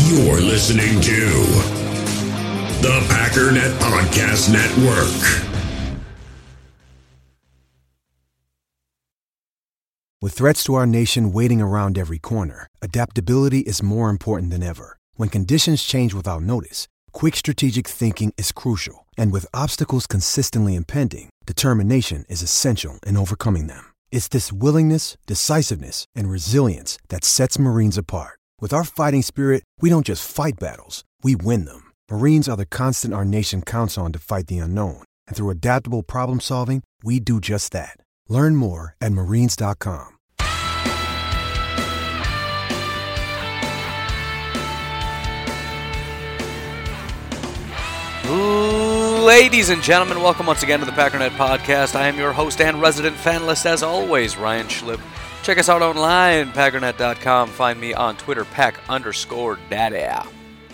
You're listening to the Packernet Podcast Network. With threats to our nation waiting around every corner, adaptability is more important than ever. When conditions change without notice, quick strategic thinking is crucial. And with obstacles consistently impending, determination is essential in overcoming them. It's this willingness, decisiveness, and resilience that sets Marines apart. With our fighting spirit, we don't just fight battles, we win them. Marines are the constant our nation counts on to fight the unknown. And through adaptable problem solving, we do just that. Learn more at marines.com. Ladies and gentlemen, welcome once again to the Packernet Podcast. I am your host and resident fanlist, as always, Ryan Schlip. Check us out online, packernet.com. Find me on Twitter, pack_daddy.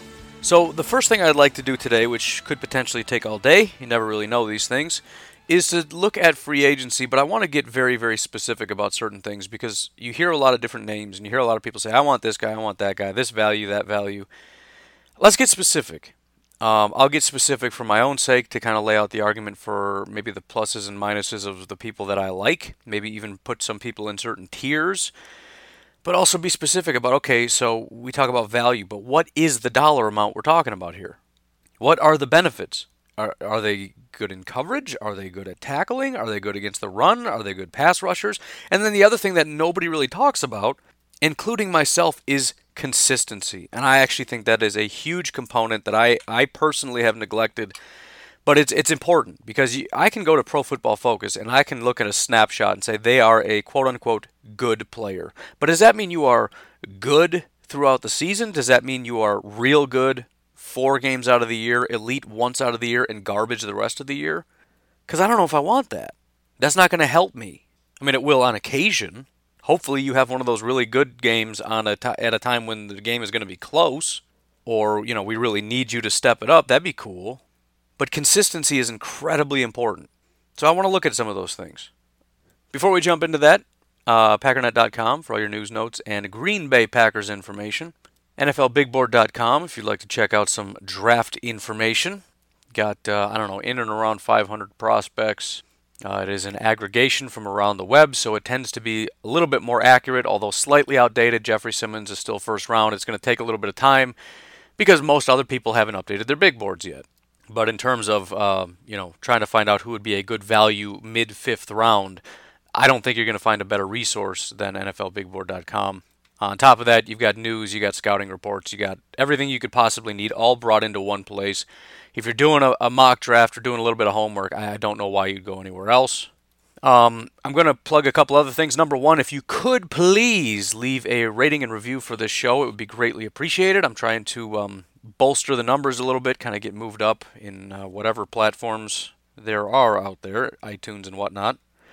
So the first thing I'd like to do today, which could potentially take all day, you never really know these things, is to look at free agency, but I want to get very, very specific about certain things because you hear a lot of different names and you hear a lot of people say, I want this guy, I want that guy, this value, that value. Let's get specific. I'll get specific for my own sake to kind of lay out the argument for maybe the pluses and minuses of the people that I like, maybe even put some people in certain tiers, but also be specific about, okay, so we talk about value, but what is the dollar amount we're talking about here? What are the benefits? Are they good in coverage? Are they good at tackling? Are they good against the run? Are they good pass rushers? And then the other thing that nobody really talks about, including myself, is consistency. And I actually think that is a huge component that I personally have neglected. But it's important because I can go to Pro Football Focus and I can look at a snapshot and say they are a quote-unquote good player. But does that mean you are good throughout the season? Does that mean you are real good 4 games out of the year, elite once out of the year, and garbage the rest of the year? Because I don't know if I want that. That's not going to help me. I mean, it will on occasion. Hopefully you have one of those really good games at a time when the game is going to be close, or, you know, we really need you to step it up. That'd be cool. But consistency is incredibly important. So I want to look at some of those things. Before we jump into that, Packernet.com for all your news, notes, and Green Bay Packers information. NFLBigBoard.com if you'd like to check out some draft information. Got, in and around 500 prospects. It is an aggregation from around the web, so it tends to be a little bit more accurate, although slightly outdated. Jeffrey Simmons is still first round. It's going to take a little bit of time because most other people haven't updated their big boards yet. But in terms of, trying to find out who would be a good value mid-fifth round, I don't think you're going to find a better resource than NFLBigBoard.com. On top of that, you've got news, you got scouting reports, you got everything you could possibly need all brought into one place. If you're doing a mock draft or doing a little bit of homework, I don't know why you'd go anywhere else. I'm going to plug a couple other things. Number one, if you could please leave a rating and review for this show, it would be greatly appreciated. I'm trying to bolster the numbers a little bit, kind of get moved up in whatever platforms there are out there, iTunes and whatnot.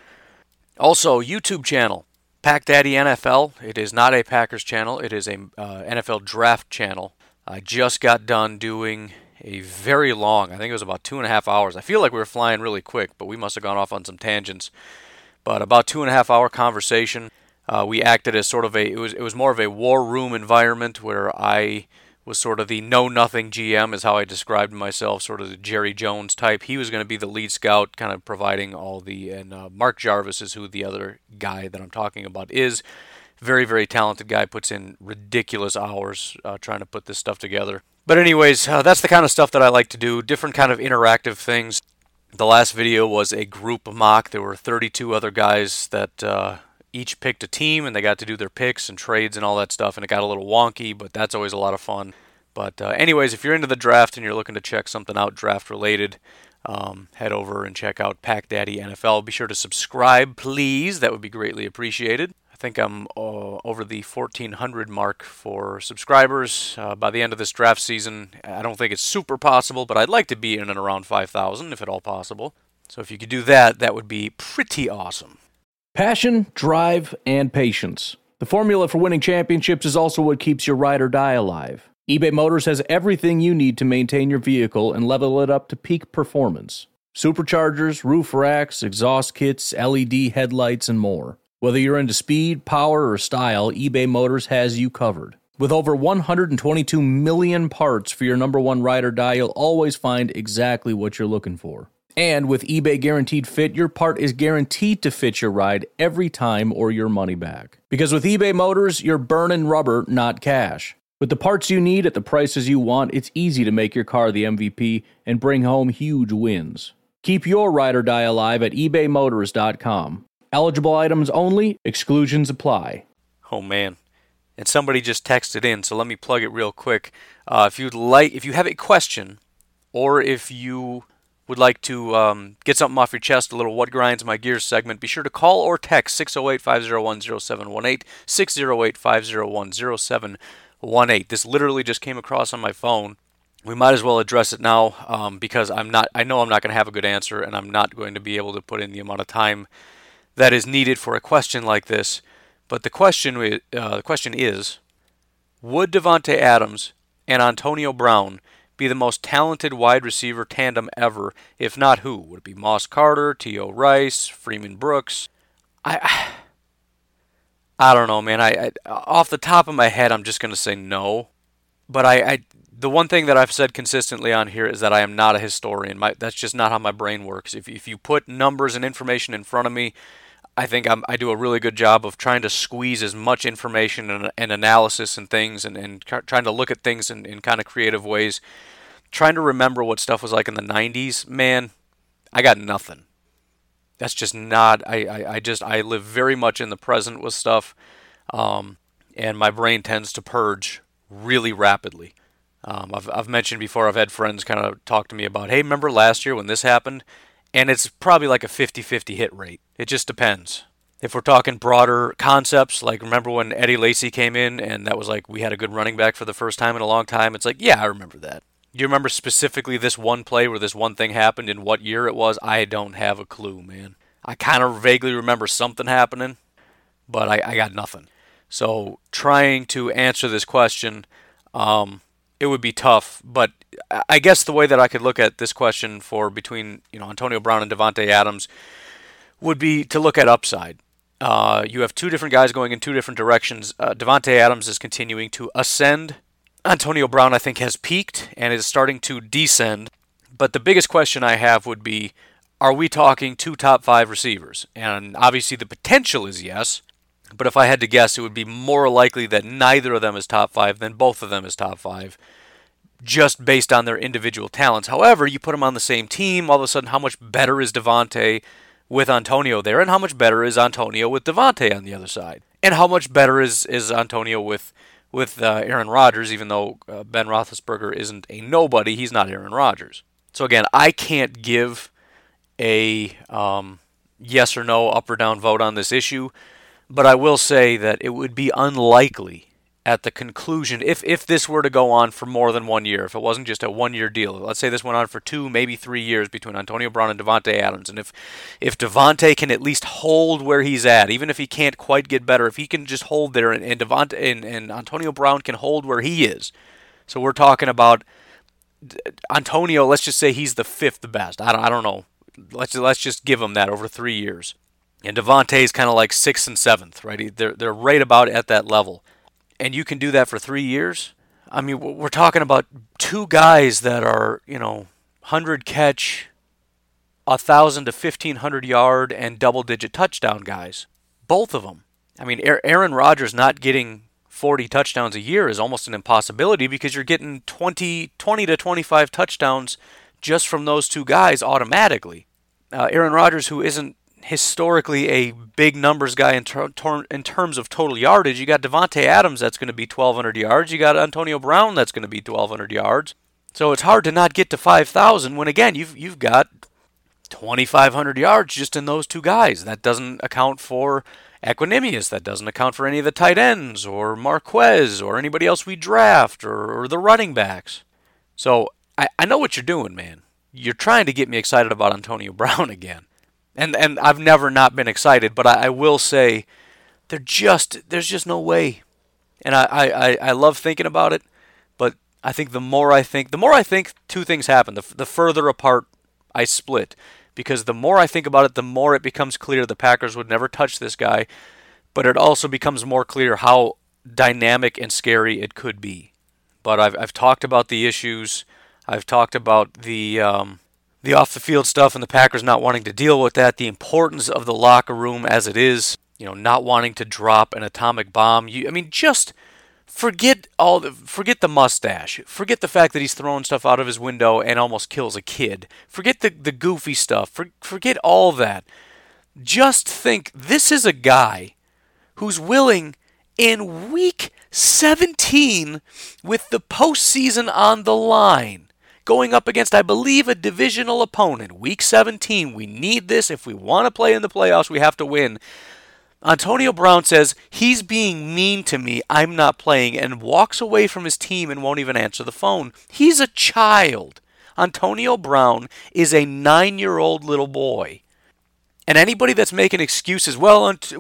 Also, YouTube channel. Pack Daddy NFL. It is not a Packers channel. It is a NFL draft channel. I just got done doing a very long, I think it was about 2.5 hours. I feel like we were flying really quick, but we must have gone off on some tangents. But about 2.5 hour conversation. We acted as sort of it was more of a war room environment where I was sort of the know-nothing GM is how I described myself, sort of the Jerry Jones type. He was going to be the lead scout, kind of providing all and Mark Jarvis is who the other guy that I'm talking about is. Very, very talented guy, puts in ridiculous hours trying to put this stuff together. But anyways, that's the kind of stuff that I like to do, different kind of interactive things. The last video was a group mock. There were 32 other guys that each picked a team, and they got to do their picks and trades and all that stuff, and it got a little wonky, but that's always a lot of fun. But anyways, if you're into the draft and you're looking to check something out draft-related, head over and check out Pack Daddy NFL. Be sure to subscribe, please. That would be greatly appreciated. I think I'm over the 1,400 mark for subscribers by the end of this draft season. I don't think it's super possible, but I'd like to be in and around 5,000, if at all possible. So if you could do that, that would be pretty awesome. Passion, drive, and patience. The formula for winning championships is also what keeps your ride or die alive. eBay Motors has everything you need to maintain your vehicle and level it up to peak performance. Superchargers, roof racks, exhaust kits, LED headlights, and more. Whether you're into speed, power, or style, eBay Motors has you covered. With over 122 million parts for your number one ride or die, you'll always find exactly what you're looking for. And with eBay Guaranteed Fit, your part is guaranteed to fit your ride every time or your money back. Because with eBay Motors, you're burning rubber, not cash. With the parts you need at the prices you want, it's easy to make your car the MVP and bring home huge wins. Keep your ride or die alive at ebaymotors.com. Eligible items only, exclusions apply. Oh man. And somebody just texted in, so let me plug it real quick. If you have a question, or if you would like to get something off your chest, a little What Grinds My Gears segment, be sure to call or text 608-501-0718, 608-501-0718. This literally just came across on my phone. We might as well address it now because I know I'm not going to have a good answer, and I'm not going to be able to put in the amount of time that is needed for a question like this. But the question is, would Davante Adams and Antonio Brown be the most talented wide receiver tandem ever? If not, who? Would it be Moss Carter, T.O. Rice, Freeman Brooks? I don't know, man. I off the top of my head, I'm just going to say no. But the one thing that I've said consistently on here is that I am not a historian. That's just not how my brain works. If you put numbers and information in front of me, I think I do a really good job of trying to squeeze as much information and analysis and things and trying to look at things in kind of creative ways. Trying to remember what stuff was like in the 90s, man, I got nothing. That's just not, I live very much in the present with stuff, and my brain tends to purge really rapidly. I've mentioned before, I've had friends kind of talk to me about, hey, remember last year when this happened? And it's probably like a 50-50 hit rate. It just depends. If we're talking broader concepts, like remember when Eddie Lacy came in and that was like we had a good running back for the first time in a long time, it's like, yeah, I remember that. Do you remember specifically this one play where this one thing happened and what year it was? I don't have a clue, man. I kind of vaguely remember something happening, but I got nothing. So trying to answer this question, it would be tough, but I guess the way that I could look at this question for between Antonio Brown and Davante Adams would be to look at upside. You have two different guys going in two different directions. Davante Adams is continuing to ascend. Antonio Brown, I think, has peaked and is starting to descend. But the biggest question I have would be, are we talking two top five receivers? And obviously the potential is yes. But if I had to guess, it would be more likely that neither of them is top five than both of them is top five, just based on their individual talents. However, you put them on the same team, all of a sudden, how much better is Davante with Antonio there, and how much better is Antonio with Davante on the other side? And how much better is Antonio with Aaron Rodgers, even though Ben Roethlisberger isn't a nobody, he's not Aaron Rodgers. So again, I can't give a yes or no, up or down vote on this issue. But I will say that it would be unlikely at the conclusion, if this were to go on for more than 1 year, if it wasn't just a 1 year deal, let's say this went on for 2, maybe 3 years between Antonio Brown and Davante Adams, and if Davante can at least hold where he's at, even if he can't quite get better, if he can just hold there, and Antonio Brown can hold where he is, so we're talking about Antonio, let's just say he's the fifth best. I don't know. Let's just give him that over 3 years. And Davante's kind of like 6th and 7th, right? They're right about at that level. And you can do that for 3 years? I mean, we're talking about two guys that are, 100 catch, 1,000 to 1,500 yard, and double-digit touchdown guys. Both of them. I mean, Aaron Rodgers not getting 40 touchdowns a year is almost an impossibility because you're getting 20 to 25 touchdowns just from those two guys automatically. Aaron Rodgers, who isn't historically a big numbers guy in terms of total yardage, you got Davante Adams that's going to be 1,200 yards. You got Antonio Brown that's going to be 1,200 yards. So it's hard to not get to 5,000 when, again, you've got 2,500 yards just in those two guys. That doesn't account for Equanimous. That doesn't account for any of the tight ends or Marquez or anybody else we draft or the running backs. So I know what you're doing, man. You're trying to get me excited about Antonio Brown again. And I've never not been excited, but I will say there's just no way. And I love thinking about it, but I think the more I think, two things happen. The further apart I split, because the more I think about it, the more it becomes clear the Packers would never touch this guy, but it also becomes more clear how dynamic and scary it could be. But I've talked about the issues. I've talked about the off the field stuff and the Packers not wanting to deal with that. The importance of the locker room as it is. Not wanting to drop an atomic bomb. Just forget the mustache. Forget the fact that he's throwing stuff out of his window and almost kills a kid. Forget the goofy stuff. Forget all that. Just think, this is a guy who's willing, in week 17, with the postseason on the line, going up against, I believe, a divisional opponent. Week 17, we need this. If we want to play in the playoffs, we have to win. Antonio Brown says, he's being mean to me, I'm not playing, and walks away from his team and won't even answer the phone. He's a child. Antonio Brown is a 9-year-old little boy. And anybody that's making excuses, Ben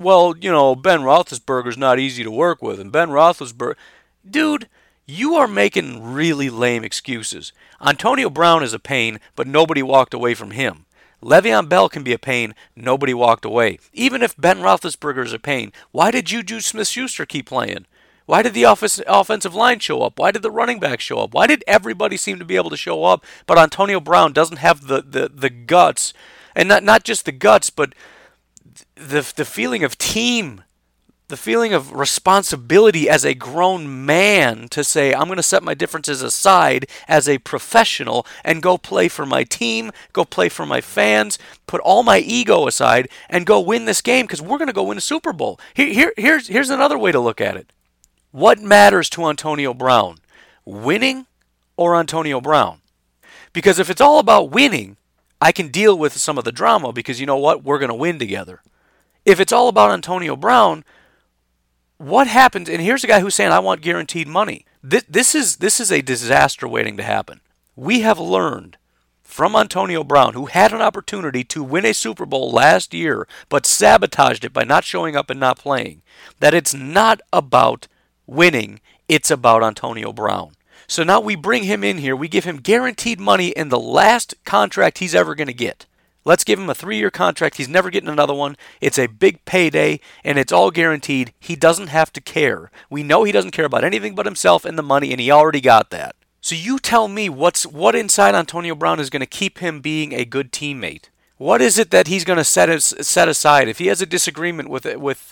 Roethlisberger's not easy to work with, and Ben Roethlisberger... Dude, you are making really lame excuses. Antonio Brown is a pain, but nobody walked away from him. Le'Veon Bell can be a pain, nobody walked away. Even if Ben Roethlisberger is a pain, why did Juju Smith-Schuster keep playing? Why did the offensive line show up? Why did the running back show up? Why did everybody seem to be able to show up, but Antonio Brown doesn't have the guts, and not just the guts, but the feeling of team, the feeling of responsibility as a grown man to say, I'm going to set my differences aside as a professional and go play for my team, go play for my fans, put all my ego aside, and go win this game because we're going to go win a Super Bowl. Here's another way to look at it. What matters to Antonio Brown? Winning or Antonio Brown? Because if it's all about winning, I can deal with some of the drama because you know what? We're going to win together. If it's all about Antonio Brown, what happens? And here's a guy who's saying, I want guaranteed money. This is a disaster waiting to happen. We have learned from Antonio Brown, who had an opportunity to win a Super Bowl last year, but sabotaged it by not showing up and not playing, that it's not about winning, it's about Antonio Brown. So now we bring him in here, we give him guaranteed money in the last contract he's ever going to get. Let's give him a 3-year contract. He's never getting another one. It's a big payday, and it's all guaranteed. He doesn't have to care. We know he doesn't care about anything but himself and the money, and he already got that. So you tell me what inside Antonio Brown is going to keep him being a good teammate? What is it that he's going to set aside? If he has a disagreement with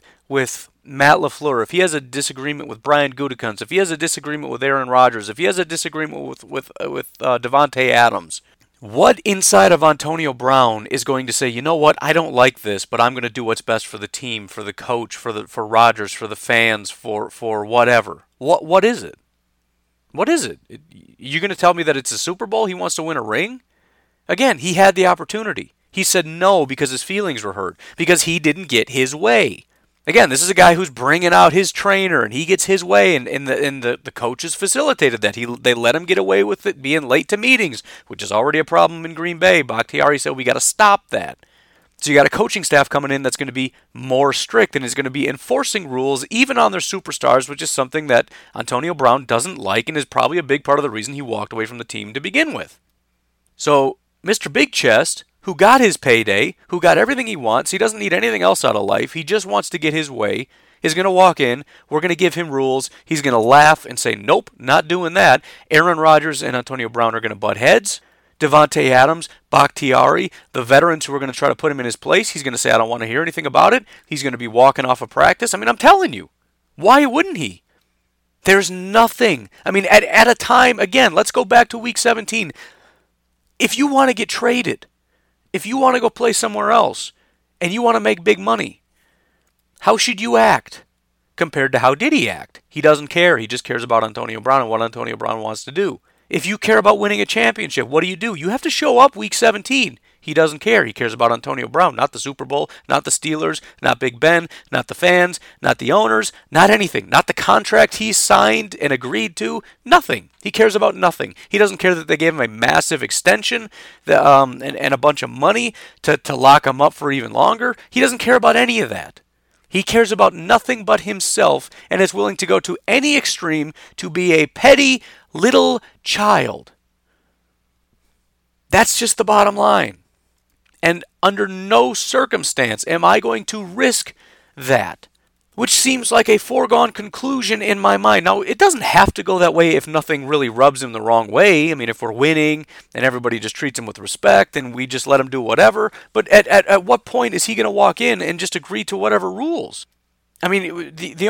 Matt LaFleur, if he has a disagreement with Brian Gutekunst, if he has a disagreement with Aaron Rodgers, if he has a disagreement with Davante Adams, what inside of Antonio Brown is going to say, you know what, I don't like this, but I'm going to do what's best for the team, for the coach, for Rodgers, for the fans, for whatever? What is it? What is it? You're going to tell me that it's a Super Bowl? He wants to win a ring? Again, he had the opportunity. He said no because his feelings were hurt, because he didn't get his way. Again, this is a guy who's bringing out his trainer, and he gets his way, and the coaches facilitated that. They let him get away with it being late to meetings, which is already a problem in Green Bay. Bakhtiari said, we got to stop that. So you got a coaching staff coming in that's going to be more strict and is going to be enforcing rules even on their superstars, which is something that Antonio Brown doesn't like and is probably a big part of the reason he walked away from the team to begin with. So Mr. Big Chest, who got his payday, who got everything he wants, he doesn't need anything else out of life, he just wants to get his way, is going to walk in, we're going to give him rules, he's going to laugh and say, nope, not doing that. Aaron Rodgers and Antonio Brown are going to butt heads. Davante Adams, Bakhtiari, the veterans who are going to try to put him in his place, he's going to say, I don't want to hear anything about it. He's going to be walking off of practice. I'm telling you, why wouldn't he? There's nothing. At a time, again, let's go back to week 17. If you want to get traded, if you want to go play somewhere else, and you want to make big money, how should you act compared to how did he act? He doesn't care. He just cares about Antonio Brown and what Antonio Brown wants to do. If you care about winning a championship, what do? You have to show up week 17. He doesn't care. He cares about Antonio Brown, not the Super Bowl, not the Steelers, not Big Ben, not the fans, not the owners, not anything. Not the contract he signed and agreed to. Nothing. He cares about nothing. He doesn't care that they gave him a massive extension and a bunch of money to lock him up for even longer. He doesn't care about any of that. He cares about nothing but himself and is willing to go to any extreme to be a petty little child. That's just the bottom line. And under no circumstance am I going to risk that. which seems like a foregone conclusion in my mind. Now, it doesn't have to go that way if nothing really rubs him the wrong way. I mean, if we're winning and everybody just treats him with respect and we just let him do whatever. But at what point is he going to walk in and just agree to whatever rules? I mean, the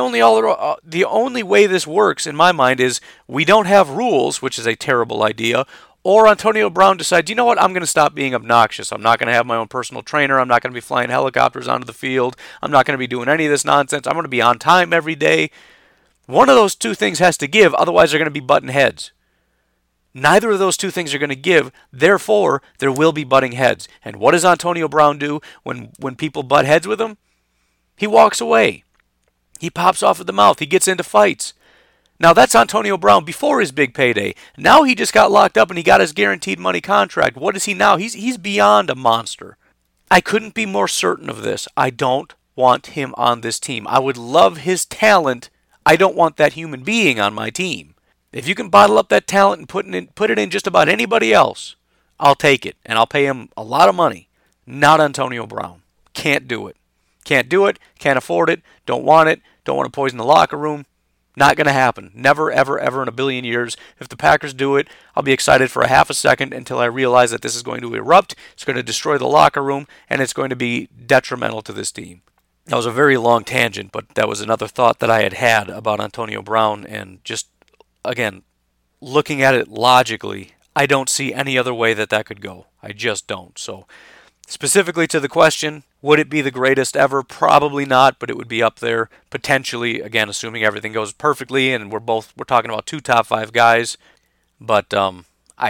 only way this works in my mind is we don't have rules, which is a terrible idea, or Antonio Brown decides, you know what, I'm going to stop being obnoxious. I'm not going to have my own personal trainer. I'm not going to be flying helicopters onto the field. I'm not going to be doing any of this nonsense. I'm going to be on time every day. One of those two things has to give, otherwise they're going to be butting heads. Neither of those two things are going to give, therefore there will be butting heads. And what does Antonio Brown do when people butt heads with him? He walks away. He pops off at the mouth. He gets into fights. Now, that's Antonio Brown before his big payday. Now he just got locked up and he got his guaranteed money contract. What is he now? He's beyond a monster. I couldn't be more certain of this. I don't want him on this team. I would love his talent. I don't want that human being on my team. If you can bottle up that talent and put it in just about anybody else, I'll take it. And I'll pay him a lot of money. Not Antonio Brown. Can't do it. Can't do it. Can't afford it. Don't want it. Don't want to poison the locker room. Not going to happen. Never, ever, ever in a billion years. If the Packers do it, I'll be excited for a half a second until I realize that this is going to erupt. It's going to destroy the locker room, and it's going to be detrimental to this team. That was a very long tangent, but that was another thought that I had about Antonio Brown, and just, again, looking at it logically, I don't see any other way that could go. I just don't. So, specifically to the question, would it be the greatest ever? Probably not, but it would be up there potentially. Again, assuming everything goes perfectly, and we're talking about 2 top 5 guys. But I'm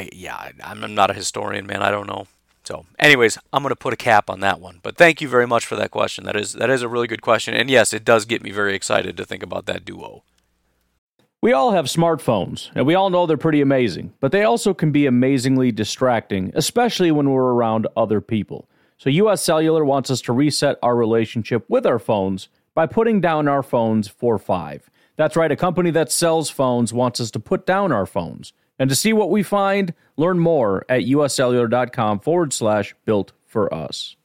not a historian, man. I don't know. So, anyways, I'm going to put a cap on that one. But thank you very much for that question. That is a really good question, and yes, it does get me very excited to think about that duo. We all have smartphones, and we all know they're pretty amazing, but they also can be amazingly distracting, especially when we're around other people. So US Cellular wants us to reset our relationship with our phones by putting down our phones for $5. That's right, a company that sells phones wants us to put down our phones. And to see what we find, learn more at uscellular.com/built for us.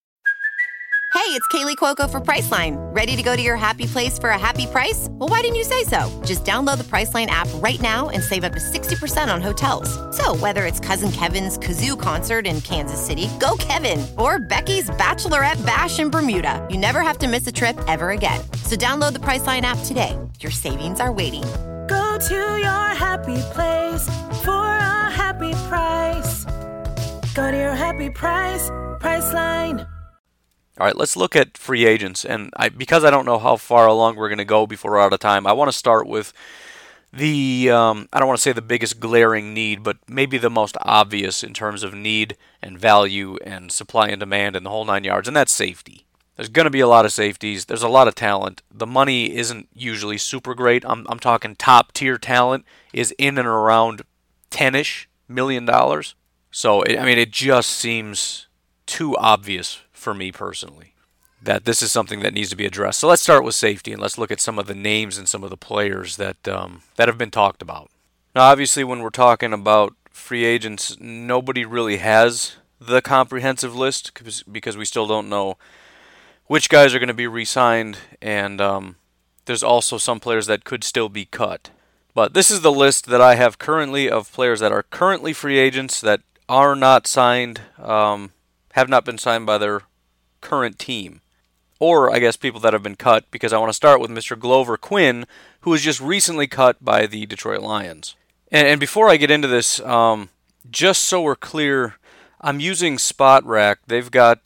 Hey, it's Kaylee Cuoco for Priceline. Ready to go to your happy place for a happy price? Well, why didn't you say so? Just download the Priceline app right now and save up to 60% on hotels. So whether it's Cousin Kevin's Kazoo Concert in Kansas City, go Kevin, or Becky's Bachelorette Bash in Bermuda, you never have to miss a trip ever again. So download the Priceline app today. Your savings are waiting. Go to your happy place for a happy price. Go to your happy price, Priceline. All right, let's look at free agents. And because I don't know how far along we're going to go before we're out of time, I want to start with the, I don't want to say the biggest glaring need, but maybe the most obvious in terms of need and value and supply and demand and the whole 9 yards, and that's safety. There's going to be a lot of safeties. There's a lot of talent. The money isn't usually super great. I'm talking top-tier talent is in and around $10-ish million. So, it just seems too obvious for me personally that this is something that needs to be addressed. So let's start with safety, and let's look at some of the names and some of the players that have been talked about. Now, obviously, when we're talking about free agents, nobody really has the comprehensive list because we still don't know which guys are going to be re-signed, and there's also some players that could still be cut. But this is the list that I have currently of players that are currently free agents that are not signed, have not been signed by their current team. Or, I guess, people that have been cut, because I want to start with Mr. Glover Quinn, who was just recently cut by the Detroit Lions. And before I get into this, just so we're clear, I'm using SpotRack. They've got,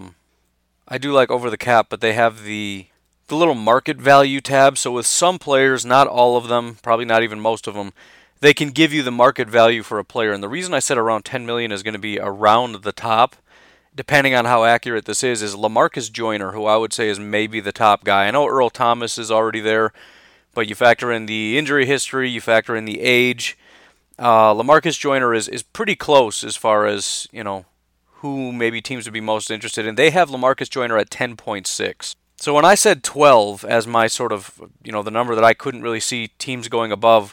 I do like Over the Cap, but they have the little market value tab. So with some players, not all of them, probably not even most of them, they can give you the market value for a player. And the reason I said around $10 million is going to be around the top, depending on how accurate this is LaMarcus Joyner, who I would say is maybe the top guy. I know Earl Thomas is already there, but you factor in the injury history, you factor in the age. LaMarcus Joyner is pretty close as far as, who maybe teams would be most interested in. They have LaMarcus Joyner at 10.6. So when I said 12 as my sort of, the number that I couldn't really see teams going above,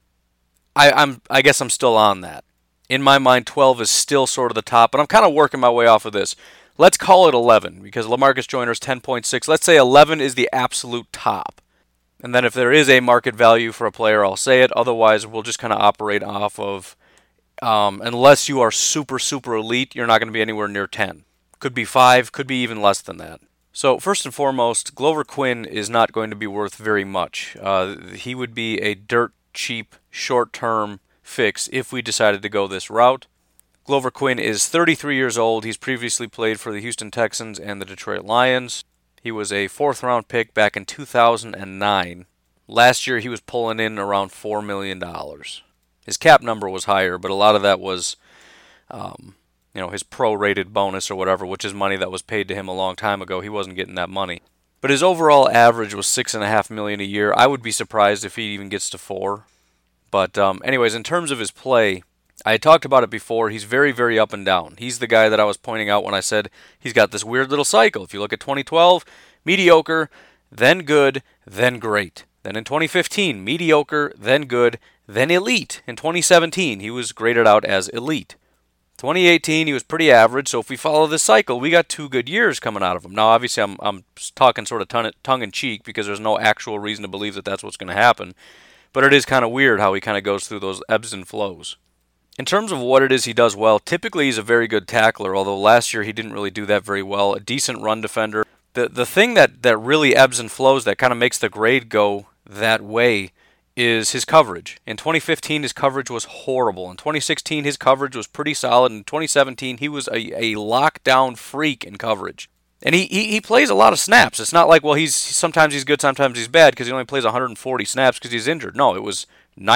I guess I'm still on that. In my mind, 12 is still sort of the top, but I'm kind of working my way off of this. let's call it 11 because LaMarcus Joyner's 10.6. Let's say 11 is the absolute top. And then if there is a market value for a player, I'll say it. Otherwise, we'll just kind of operate off of, unless you are super, super elite, you're not going to be anywhere near 10. Could be 5, could be even less than that. So first and foremost, Glover Quinn is not going to be worth very much. He would be a dirt cheap, short-term fix if we decided to go this route. Glover Quinn is 33 years old. He's previously played for the Houston Texans and the Detroit Lions. He was a 4th-round pick back in 2009. Last year, he was pulling in around $4 million. His cap number was higher, but a lot of that was, his pro-rated bonus or whatever, which is money that was paid to him a long time ago. He wasn't getting that money. But his overall average was $6.5 million a year. I would be surprised if he even gets to 4. But anyways, in terms of his play, I had talked about it before. He's very, very up and down. He's the guy that I was pointing out when I said he's got this weird little cycle. If you look at 2012, mediocre, then good, then great. Then in 2015, mediocre, then good, then elite. In 2017, he was graded out as elite. 2018, he was pretty average. So if we follow this cycle, we got 2 good years coming out of him. Now, obviously, I'm talking sort of tongue-in-cheek because there's no actual reason to believe that that's what's going to happen. But it is kind of weird how he kind of goes through those ebbs and flows. In terms of what it is he does well, typically he's a very good tackler, although last year he didn't really do that very well. A decent run defender. The thing that really ebbs and flows that kind of makes the grade go that way is his coverage. In 2015, his coverage was horrible. In 2016, his coverage was pretty solid. In 2017, he was a lockdown freak in coverage. And he plays a lot of snaps. It's not like, well, sometimes he's good, sometimes he's bad because he only plays 140 snaps because he's injured. No, it was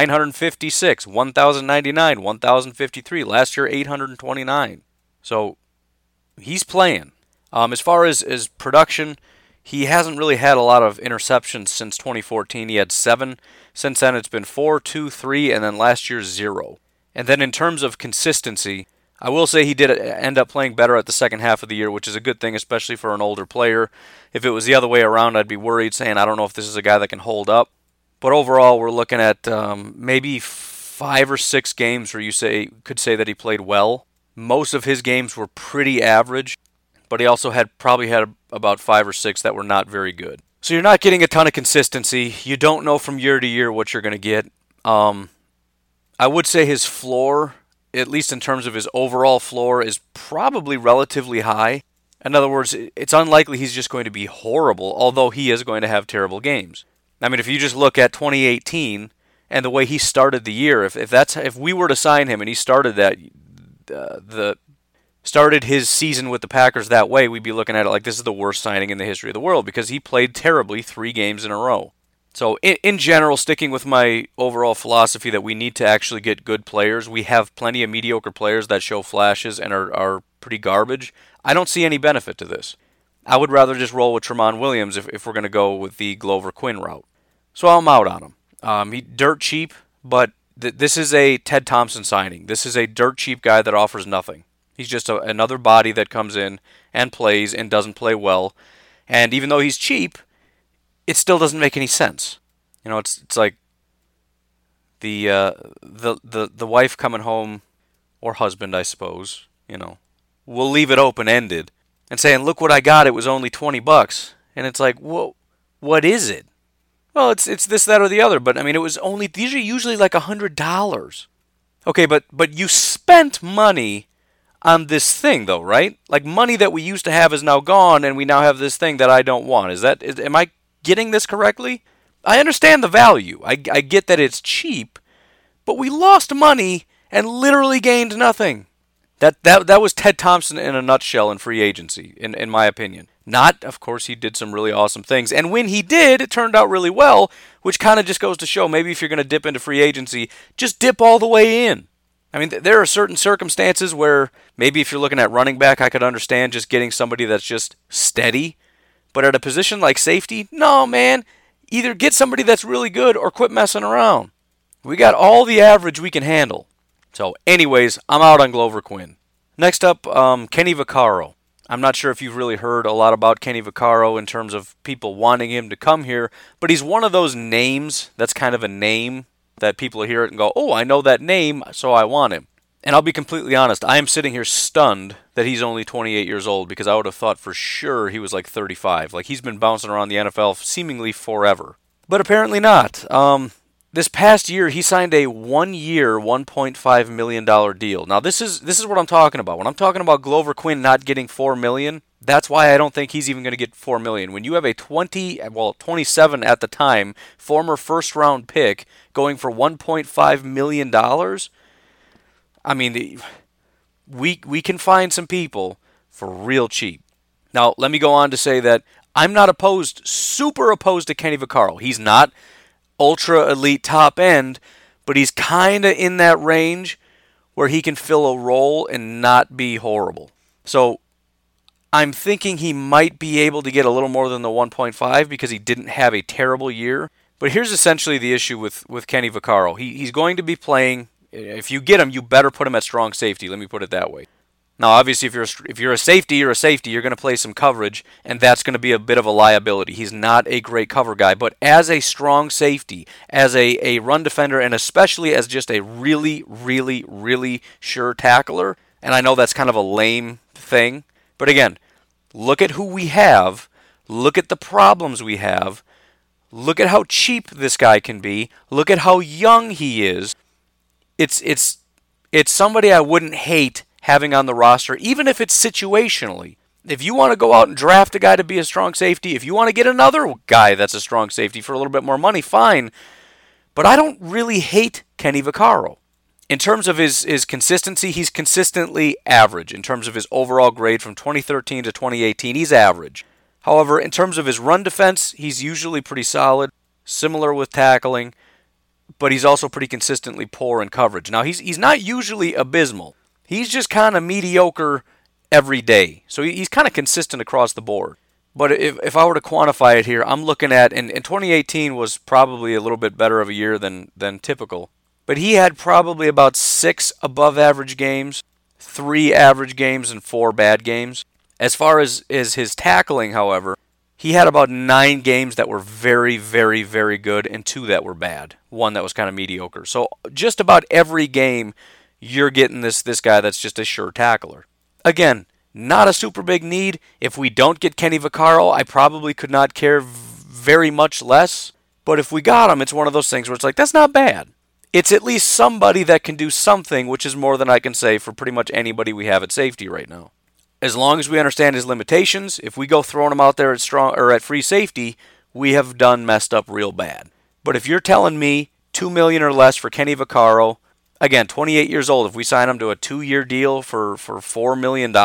956, 1,099, 1,053. Last year, 829. So he's playing. As far as production, he hasn't really had a lot of interceptions since 2014. He had 7. Since then, it's been 4, 2, 3, and then last year, 0. And then in terms of consistency, I will say he did end up playing better at the second half of the year, which is a good thing, especially for an older player. If it was the other way around, I'd be worried, saying I don't know if this is a guy that can hold up. But overall, we're looking at maybe 5 or 6 games where you could say that he played well. Most of his games were pretty average, but he also probably had about 5 or 6 that were not very good. So you're not getting a ton of consistency. You don't know from year to year what you're going to get. I would say his floor, at least in terms of his overall floor, is probably relatively high. In other words, it's unlikely he's just going to be horrible, although he is going to have terrible games. I mean, if you just look at 2018 and the way he started the year, if we were to sign him and he started started his season with the Packers that way, we'd be looking at it like this is the worst signing in the history of the world because he played terribly 3 games in a row. So in general, sticking with my overall philosophy that we need to actually get good players, we have plenty of mediocre players that show flashes and are pretty garbage. I don't see any benefit to this. I would rather just roll with Tramon Williams if we're going to go with the Glover Quinn route. So I'm out on him. He's dirt cheap, but this is a Ted Thompson signing. This is a dirt cheap guy that offers nothing. He's just another body that comes in and plays and doesn't play well. And even though he's cheap, it still doesn't make any sense. You know, it's like the wife coming home, or husband, I suppose, will leave it open-ended and saying, look what I got, it was only $20. And it's like, whoa, what is it? Well, it's this, that, or the other. But, I mean, it was only, these are usually like $100. Okay, but you spent money on this thing, though, right? Like, money that we used to have is now gone, and we now have this thing that I don't want. Am I getting this correctly? I understand the value. I get that it's cheap, but we lost money and literally gained nothing. That was Ted Thompson in a nutshell in free agency, in my opinion. Not, of course, he did some really awesome things. And when he did, it turned out really well, which kind of just goes to show maybe if you're going to dip into free agency, just dip all the way in. I mean, there are certain circumstances where maybe if you're looking at running back, I could understand just getting somebody that's just steady. But at a position like safety, no, man. Either get somebody that's really good or quit messing around. We got all the average we can handle. So, anyways, I'm out on Glover Quinn. Next up, Kenny Vaccaro. I'm not sure if you've really heard a lot about Kenny Vaccaro in terms of people wanting him to come here, but he's one of those names that's kind of a name that people hear it and go, oh, I know that name, so I want him. And I'll be completely honest, I am sitting here stunned that he's only 28 years old because I would have thought for sure he was like 35. Like he's been bouncing around the NFL seemingly forever. But apparently not. This past year, he signed a 1-year, $1.5 million deal. Now, this is what I'm talking about. When I'm talking about Glover Quinn not getting $4 million, that's why I don't think he's even going to get $4 million. When you have a 27 at the time, former first-round pick going for $1.5 million, I mean, we can find some people for real cheap. Now, let me go on to say that I'm not super opposed to Kenny Vaccaro. He's not ultra elite top end, but he's kind of in that range where he can fill a role and not be horrible. So I'm thinking he might be able to get a little more than the 1.5 because he didn't have a terrible year. But here's essentially the issue with Kenny Vaccaro. He's going to be playing. If you get him, you better put him at strong safety. Let me put it that way. Now, obviously, if you're a safety, you're a safety. You're going to play some coverage, and that's going to be a bit of a liability. He's not a great cover guy, but as a strong safety, as a run defender, and especially as just a really, really, really sure tackler, and I know that's kind of a lame thing, but again, look at who we have, look at the problems we have, look at how cheap this guy can be, look at how young he is. It's somebody I wouldn't hate having on the roster, even if it's situationally. If you want to go out and draft a guy to be a strong safety, if you want to get another guy that's a strong safety for a little bit more money, fine. But I don't really hate Kenny Vaccaro. In terms of his consistency, he's consistently average. In terms of his overall grade from 2013 to 2018, he's average. However, in terms of his run defense, he's usually pretty solid, similar with tackling, but he's also pretty consistently poor in coverage. Now, he's not usually abysmal. He's just kind of mediocre every day. So he's kind of consistent across the board. But if I were to quantify it here, I'm looking at, and 2018 was probably a little bit better of a year than typical. But he had probably about 6 above average games, 3 average games, and 4 bad games. As far as his tackling, however, he had about 9 games that were very, very, very good and 2 that were bad. 1 that was kind of mediocre. So just about every game, you're getting this guy that's just a sure tackler. Again, not a super big need. If we don't get Kenny Vaccaro, I probably could not care very much less. But if we got him, it's one of those things where it's like, that's not bad. It's at least somebody that can do something, which is more than I can say for pretty much anybody we have at safety right now. As long as we understand his limitations, if we go throwing him out there at strong or at free safety, we have done messed up real bad. But if you're telling me $2 million or less for Kenny Vaccaro, again, 28 years old, if we sign him to a 2-year deal for $4 million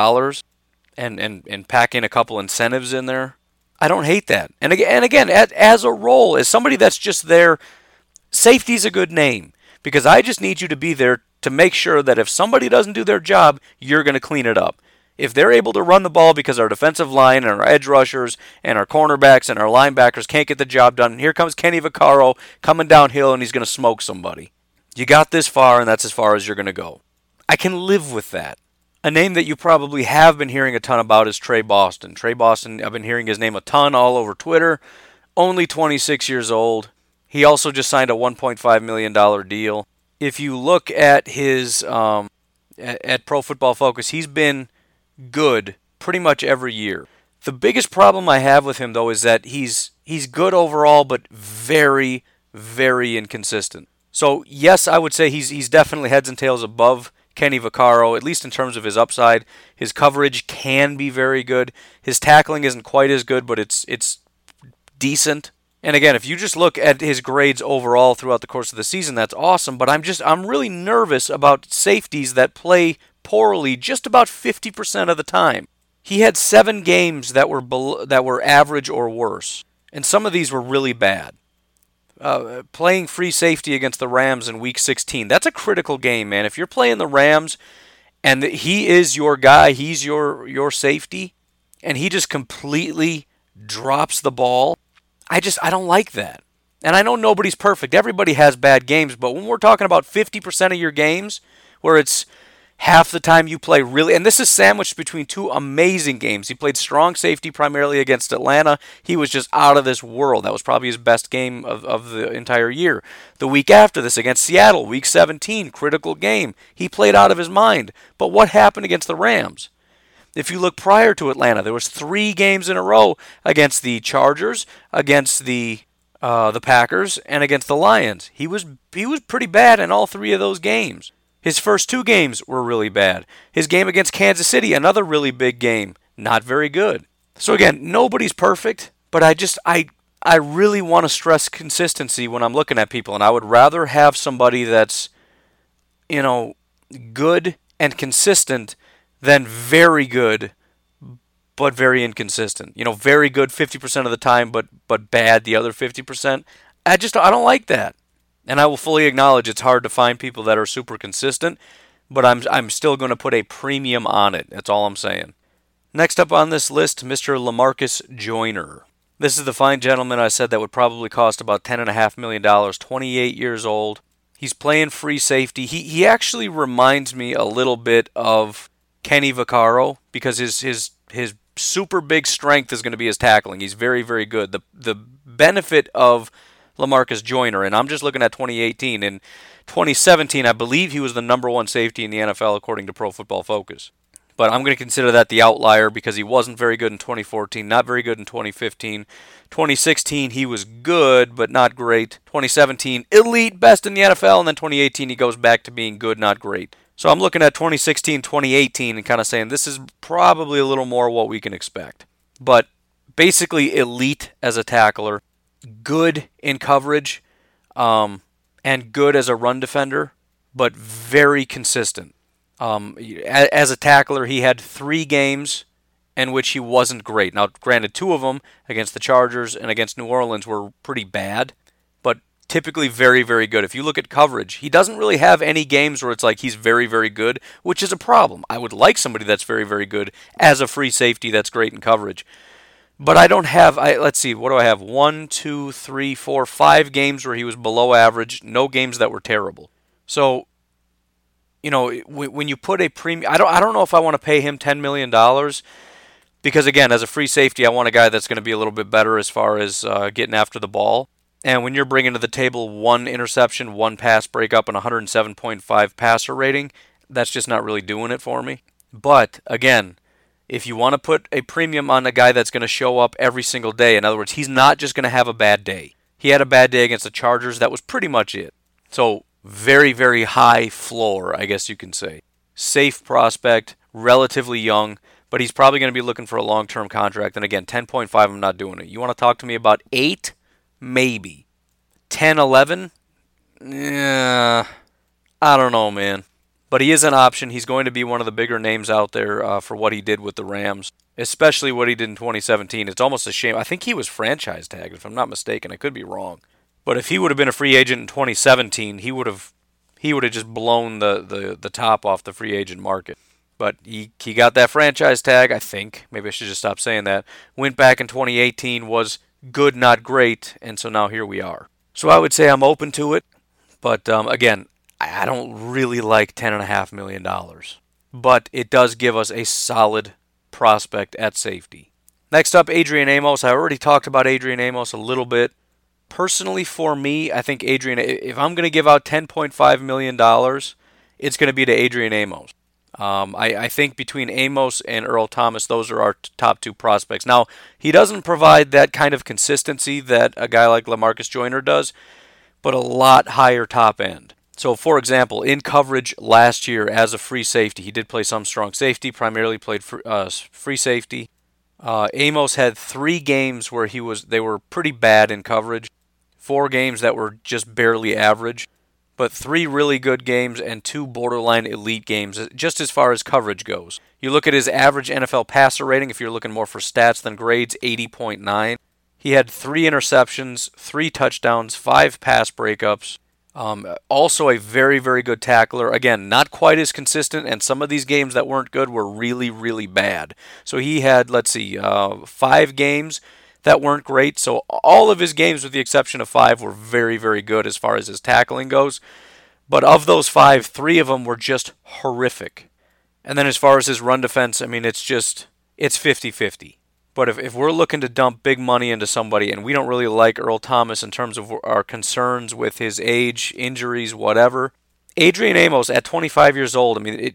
and pack in a couple incentives in there, I don't hate that. And again, as a role, as somebody that's just there, safety's a good name. Because I just need you to be there to make sure that if somebody doesn't do their job, you're going to clean it up. If they're able to run the ball because our defensive line and our edge rushers and our cornerbacks and our linebackers can't get the job done, here comes Kenny Vaccaro coming downhill and he's going to smoke somebody. You got this far and that's as far as you're going to go. I can live with that. A name that you probably have been hearing a ton about is Trey Boston. Trey Boston, I've been hearing his name a ton all over Twitter. Only 26 years old. He also just signed a $1.5 million deal. If you look at his at Pro Football Focus, he's been good pretty much every year. The biggest problem I have with him, though, is that he's good overall, but very, very inconsistent. So, yes, I would say he's definitely heads and tails above Kenny Vaccaro, at least in terms of his upside. His coverage can be very good. His tackling isn't quite as good, but it's decent. And again, if you just look at his grades overall throughout the course of the season, that's awesome. But I'm really nervous about safeties that play poorly just about 50% of the time. He had 7 games that were average or worse, and some of these were really bad. Playing free safety against the Rams in Week 16, that's a critical game, man. If you're playing the Rams and he is your guy, he's your safety, and he just completely drops the ball, I don't like that. And I know nobody's perfect. Everybody has bad games, but when we're talking about 50% of your games where it's half the time you play really, and this is sandwiched between two amazing games. He played strong safety primarily against Atlanta. He was just out of this world. That was probably his best game of the entire year. The week after this against Seattle, week 17, critical game. He played out of his mind. But what happened against the Rams? If you look prior to Atlanta, there was 3 games in a row against the Chargers, against the Packers, and against the Lions. He was pretty bad in all 3 of those games. His first 2 games were really bad. His game against Kansas City, another really big game, not very good. So again, nobody's perfect, but I really want to stress consistency when I'm looking at people, and I would rather have somebody that's, good and consistent than very good but very inconsistent. Very good 50% of the time, but bad the other 50%. I don't like that. And I will fully acknowledge it's hard to find people that are super consistent, but I'm still going to put a premium on it. That's all I'm saying. Next up on this list, Mr. Lamarcus Joyner. This is the fine gentleman I said that would probably cost about $10.5 million, 28 years old. He's playing free safety. He actually reminds me a little bit of Kenny Vaccaro because his super big strength is going to be his tackling. He's very, very good. The benefit of Lamarcus Joyner, and I'm just looking at 2018. In 2017, I believe he was the number 1 safety in the NFL according to Pro Football Focus. But I'm going to consider that the outlier because he wasn't very good in 2014, not very good in 2015. 2016, he was good, but not great. 2017, elite, best in the NFL. And then 2018, he goes back to being good, not great. So I'm looking at 2016, 2018 and kind of saying this is probably a little more what we can expect. But basically elite as a tackler, good in coverage, and good as a run defender, but very consistent. As a tackler, he had 3 games in which he wasn't great. Now, granted, 2 of them against the Chargers and against New Orleans were pretty bad, but typically very, very good. If you look at coverage, he doesn't really have any games where it's like he's very, very good, which is a problem. I would like somebody that's very, very good as a free safety that's great in coverage. But I don't have, let's see, what do I have? 1, 2, 3, 4, 5 games where he was below average, no games that were terrible. So, when you put a premium, I don't know if I want to pay him $10 million because, again, as a free safety, I want a guy that's going to be a little bit better as far as getting after the ball. And when you're bringing to the table 1 interception, 1 pass breakup, and 107.5 passer rating, that's just not really doing it for me. But, again, if you want to put a premium on a guy that's going to show up every single day, in other words, he's not just going to have a bad day. He had a bad day against the Chargers. That was pretty much it. So, very, very high floor, I guess you can say. Safe prospect, relatively young, but he's probably going to be looking for a long-term contract. And again, 10.5, I'm not doing it. You want to talk to me about 8? Maybe. 10, 11? I don't know, man. But he is an option. He's going to be one of the bigger names out there for what he did with the Rams, especially what he did in 2017. It's almost a shame. I think he was franchise tagged, if I'm not mistaken. I could be wrong. But if he would have been a free agent in 2017, he would have just blown the top off the free agent market. But he got that franchise tag, I think. Maybe I should just stop saying that. Went back in 2018, was good, not great, and so now here we are. So I would say I'm open to it. But again, I don't really like $10.5 million. But it does give us a solid prospect at safety. Next up, Adrian Amos. I already talked about Adrian Amos a little bit. Personally, for me, I think Adrian, if I'm going to give out $10.5 million, it's going to be to Adrian Amos. I think between Amos and Earl Thomas, those are our top 2 prospects. Now, he doesn't provide that kind of consistency that a guy like Lamarcus Joyner does, but a lot higher top end. So, for example, in coverage last year as a free safety, he did play some strong safety, primarily played free safety. Amos had 3 games where they were pretty bad in coverage, 4 games that were just barely average, but 3 really good games and 2 borderline elite games, just as far as coverage goes. You look at his average NFL passer rating, if you're looking more for stats than grades, 80.9. He had 3 interceptions, 3 touchdowns, 5 pass breakups. Also a very, very good tackler. Again, not quite as consistent, and some of these games that weren't good were really, really bad. So he had, 5 games that weren't great. So all of his games, with the exception of 5, were very, very good as far as his tackling goes. But of those 5, 3 of them were just horrific. And then as far as his run defense, I mean, it's 50-50. But if we're looking to dump big money into somebody, and we don't really like Earl Thomas in terms of our concerns with his age, injuries, whatever, Adrian Amos at 25 years old, I mean,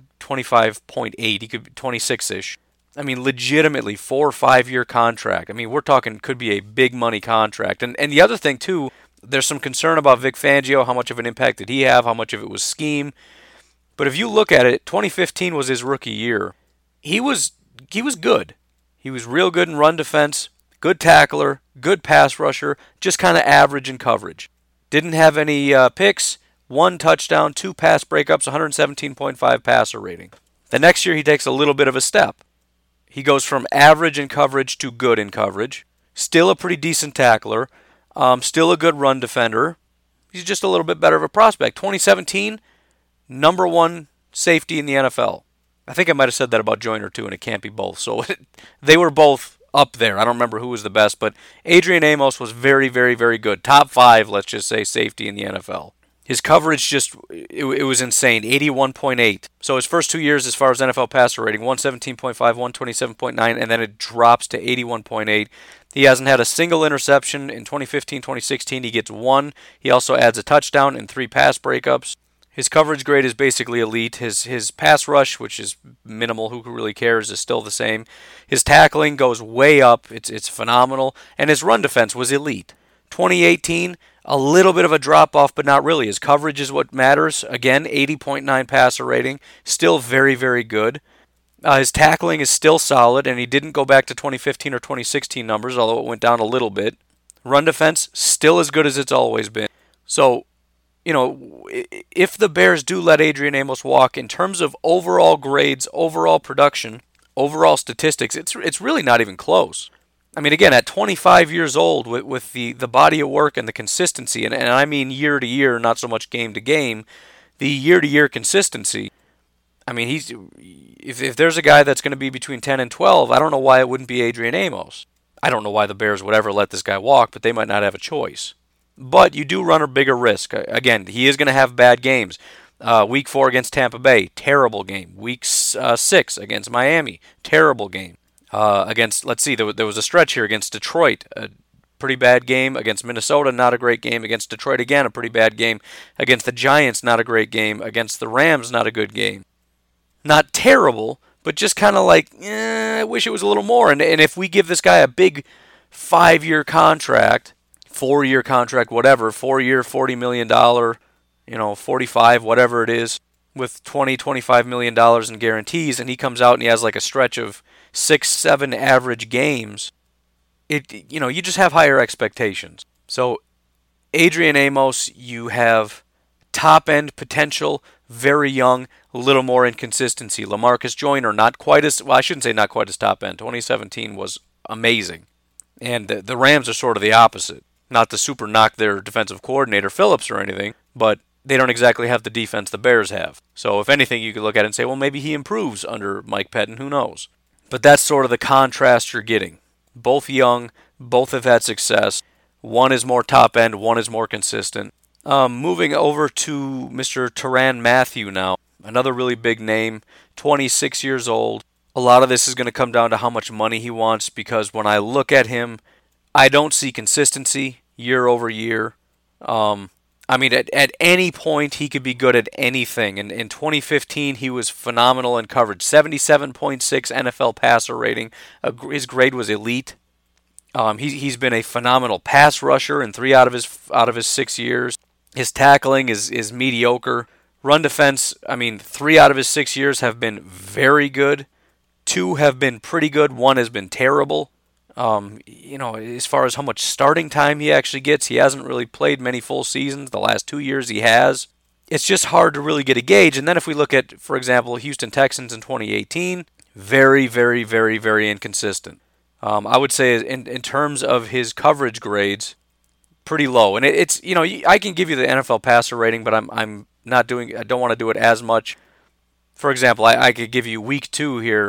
25.8, he could be 26-ish. I mean, legitimately, 4 or 5 year contract. I mean, we're talking could be a big money contract. And the other thing, too, there's some concern about Vic Fangio. How much of an impact did he have? How much of it was scheme? But if you look at it, 2015 was his rookie year. He was good. He was real good in run defense, good tackler, good pass rusher, just kind of average in coverage. Didn't have any picks, 1 touchdown, 2 pass breakups, 117.5 passer rating. The next year he takes a little bit of a step. He goes from average in coverage to good in coverage. Still a pretty decent tackler. Still a good run defender. He's just a little bit better of a prospect. 2017, number 1 safety in the NFL. I think I might have said that about Joyner too, and it can't be both. So they were both up there. I don't remember who was the best, but Adrian Amos was very, very, very good. Top 5, let's just say, safety in the NFL. His coverage it was insane, 81.8. So his first 2 years as far as NFL passer rating, 117.5, 127.9, and then it drops to 81.8. He hasn't had a single interception in 2015, 2016. He gets 1. He also adds a touchdown and 3 pass breakups. His coverage grade is basically elite. His pass rush, which is minimal, who really cares, is still the same. His tackling goes way up. It's phenomenal. And his run defense was elite. 2018, a little bit of a drop-off, but not really. His coverage is what matters. Again, 80.9 passer rating. Still very, very good. His tackling is still solid, and he didn't go back to 2015 or 2016 numbers, although it went down a little bit. Run defense, still as good as it's always been. So, you know, if the Bears do let Adrian Amos walk, in terms of overall grades, overall production, overall statistics, it's really not even close. I mean, again, at 25 years old, with the body of work and the consistency, and I mean year to year, not so much game to game, the year-to-year consistency, I mean, if there's a guy that's going to be between 10 and 12, I don't know why it wouldn't be Adrian Amos. I don't know why the Bears would ever let this guy walk, but they might not have a choice. But you do run a bigger risk. Again, he is going to have bad games. Week 4 against Tampa Bay, terrible game. Week 6 against Miami, terrible game. There was a stretch here against Detroit, a pretty bad game. Against Minnesota, not a great game. Against Detroit, again, a pretty bad game. Against the Giants, not a great game. Against the Rams, not a good game. Not terrible, but just kind of like, I wish it was a little more. And if we give this guy a big 5-year contract, 4-year contract, whatever, 4-year, $40 million, 45, whatever it is, with $20-25 million in guarantees, and he comes out and he has like a stretch of 6-7 average games, you just have higher expectations. So Adrian Amos, you have top-end potential, very young, a little more inconsistency. LaMarcus Joyner, not quite as, well, I shouldn't say not quite as top-end. 2017 was amazing. And the Rams are sort of the opposite. Not to super knock their defensive coordinator, Phillips, or anything, but they don't exactly have the defense the Bears have. So if anything, you could look at it and say, well, maybe he improves under Mike Pettin, who knows. But that's sort of the contrast you're getting. Both young, both have had success. One is more top-end, one is more consistent. Moving over to Mr. Tyrann Mathieu now. Another really big name, 26 years old. A lot of this is going to come down to how much money he wants, because when I look at him, I don't see consistency year over year. I mean, at any point, he could be good at anything. And in 2015, he was phenomenal in coverage. 77.6 NFL passer rating. His grade was elite. He's been a phenomenal pass rusher in 3 out of his 6 years. His tackling is mediocre. Run defense, 3 out of his 6 years have been very good. 2 have been pretty good. 1 has been terrible. As far as how much starting time he actually gets, he hasn't really played many full seasons. The last 2 years he has. It's just hard to really get a gauge. And then if we look at, for example, Houston Texans in 2018, very, very, very, very inconsistent. I would say in terms of his coverage grades, pretty low. And it's I can give you the NFL passer rating, but I'm not doing. I don't want to do it as much. For example, I could give you week 2 here.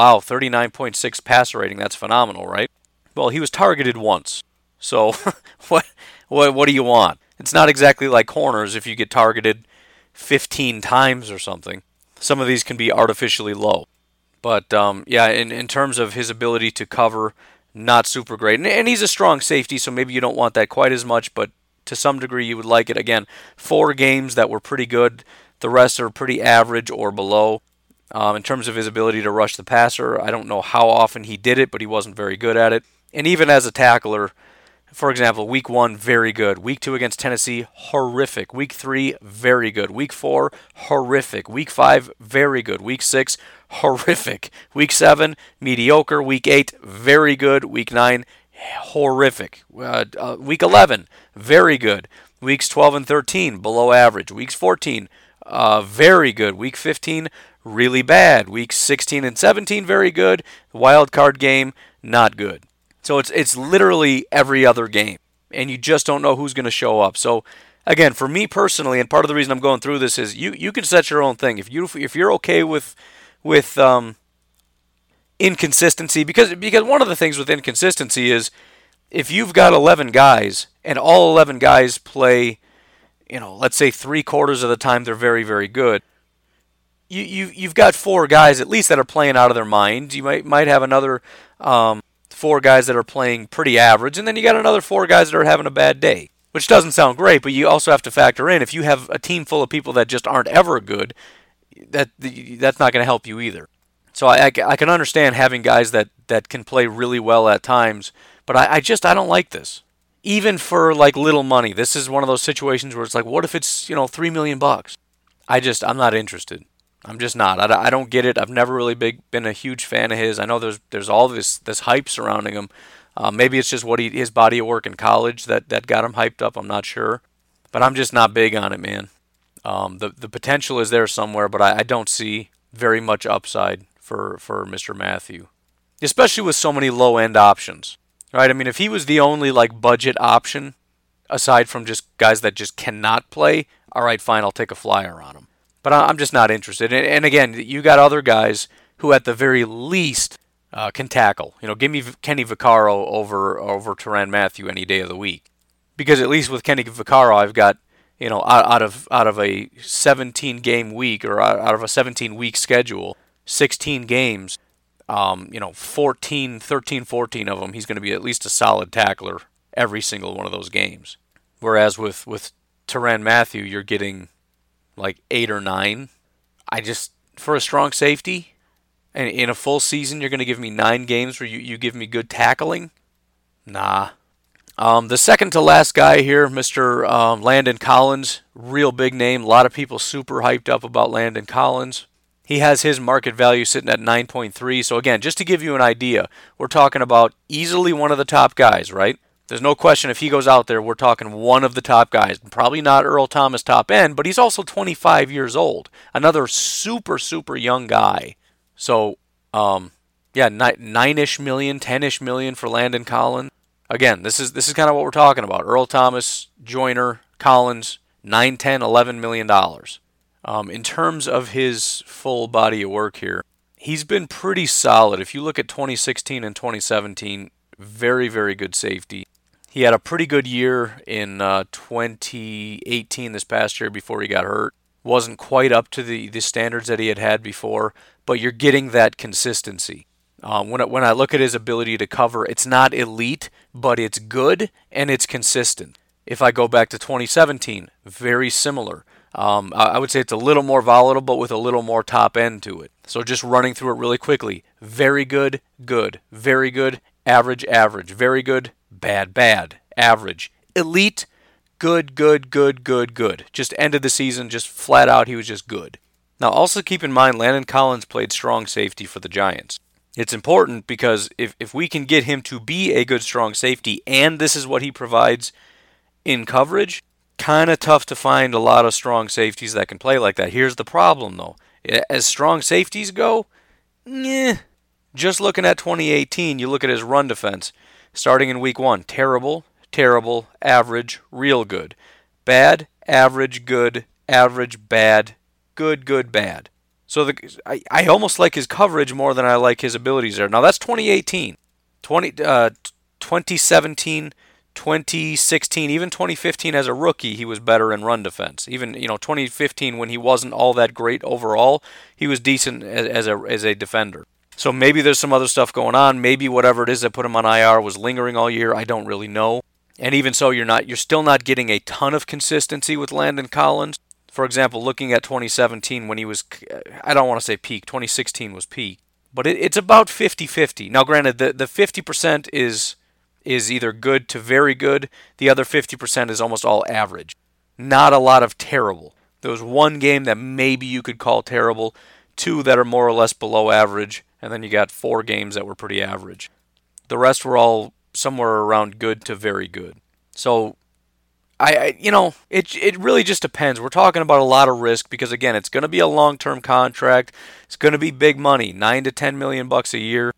39.6 passer rating. That's phenomenal, right? Well, he was targeted once. So what do you want? It's not exactly like corners. If you get targeted 15 times or something. Some of these can be artificially low. But, in terms of his ability to cover, not super great. And he's a strong safety, so maybe you don't want that quite as much, but to some degree you would like it. Again, 4 games that were pretty good. The rest are pretty average or below. In terms of his ability to rush the passer, I don't know how often he did it, but he wasn't very good at it. And even as a tackler, for example, week 1, very good. Week 2 against Tennessee, horrific. Week 3, very good. Week 4, horrific. Week 5, very good. Week 6, horrific. Week 7, mediocre. Week 8, very good. Week 9, horrific. Week 11, very good. Weeks 12 and 13, below average. Weeks 14, very good. Week 15, really bad. Weeks 16 and 17, very good. Wild card game, not good. So it's literally every other game, and you just don't know who's going to show up. So again, for me personally, and part of the reason I'm going through this is you can set your own thing. If you're okay with inconsistency, because one of the things with inconsistency is if you've got 11 guys and all 11 guys play, let's say 3/4 of the time they're very, very good. You've got 4 guys at least that are playing out of their minds. You might have another 4 guys that are playing pretty average, and then you got another 4 guys that are having a bad day, which doesn't sound great, but you also have to factor in if you have a team full of people that just aren't ever good, that's not going to help you either. So I can understand having guys that can play really well at times, but I don't like this. Even for like little money, this is one of those situations where it's like, what if it's $3 million? I'm not interested. I'm just not. I don't get it. I've never really been a huge fan of his. I know there's all this hype surrounding him. Maybe it's just his body of work in college that got him hyped up. I'm not sure. But I'm just not big on it, man. The potential is there somewhere, but I don't see very much upside for Mr. Mathieu. Especially with so many low-end options. Right? I mean, if he was the only budget option, aside from just guys that just cannot play, all right, fine, I'll take a flyer on him. But I'm just not interested. And again, you got other guys who at the very least can tackle. Give me Kenny Vaccaro over Tyrann Mathieu any day of the week. Because at least with Kenny Vaccaro, I've got, out of a 17-game week or out of a 17-week schedule, 16 games, 13, 14 of them, he's going to be at least a solid tackler every single one of those games. Whereas with Tyrann Mathieu, you're getting 8 or 9. For a strong safety, and in a full season, you're going to give me 9 games where you give me good tackling? Nah. The second to last guy here, Mr. Landon Collins, real big name. A lot of people super hyped up about Landon Collins. He has his market value sitting at 9.3. So again, just to give you an idea, we're talking about easily one of the top guys, right? There's no question if he goes out there, we're talking one of the top guys. Probably not Earl Thomas top end, but he's also 25 years old. Another super, super young guy. So, 9-ish million, 10-ish million for Landon Collins. Again, this is kind of what we're talking about. Earl Thomas, Joyner, Collins, $9, $10, $11 million. In terms of his full body of work here, he's been pretty solid. If you look at 2016 and 2017, very, very good safety. He had a pretty good year in 2018, this past year, before he got hurt. Wasn't quite up to the standards that he had before, but you're getting that consistency. When I look at his ability to cover, it's not elite, but it's good and it's consistent. If I go back to 2017, very similar. I would say it's a little more volatile, but with a little more top end to it. So just running through it really quickly. Very good, good. Very good, average, average. Very good, bad, bad. Average. Elite, good, good, good, good, good. Just ended the season, just flat out, he was just good. Now also keep in mind, Landon Collins played strong safety for the Giants. It's important because if we can get him to be a good strong safety, and this is what he provides in coverage, kind of tough to find a lot of strong safeties that can play like that. Here's the problem, though. As strong safeties go, just looking at 2018, you look at his run defense. Starting in week 1, terrible, terrible, average, real good. Bad, average, good, average, bad, good, good, bad. So I almost like his coverage more than I like his abilities there. Now that's 2018. 2017, 2016, even 2015 as a rookie, he was better in run defense. Even 2015 when he wasn't all that great overall, he was decent as a defender. So maybe there's some other stuff going on. Maybe whatever it is that put him on IR was lingering all year. I don't really know. And even so, you're still not getting a ton of consistency with Landon Collins. For example, looking at 2017 when he was, I don't want to say peak, 2016 was peak, but it's about 50-50. Now granted, the 50% is either good to very good. The other 50% is almost all average. Not a lot of terrible. There was one game that maybe you could call terrible, 2 that are more or less below average, and then you got 4 games that were pretty average. The rest were all somewhere around good to very good. So, it really just depends. We're talking about a lot of risk because, again, it's going to be a long-term contract. It's going to be big money, $9 to $10 million a year.